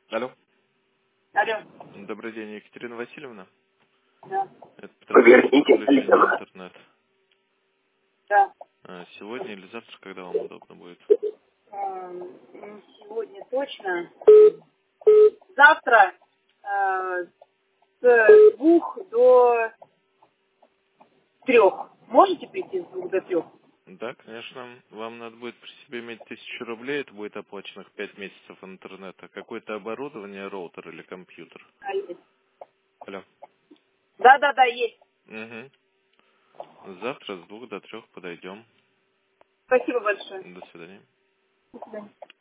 Алло. Алло. Добрый день, Екатерина Васильевна. Да. Это Петросян, Поверните, подключение в интернет. Да. Сегодня или завтра, когда вам удобно будет? Сегодня точно. Завтра с 2 до 3. Можете прийти с 2 до 3? Да, конечно. Вам надо будет при себе иметь 1000 рублей, это будет оплаченных 5 месяцев интернета. Какое-то оборудование, роутер или компьютер? Есть. Алло. Да, есть. Угу. Завтра с 2 до 3 подойдем. Спасибо большое. До свидания. До свидания.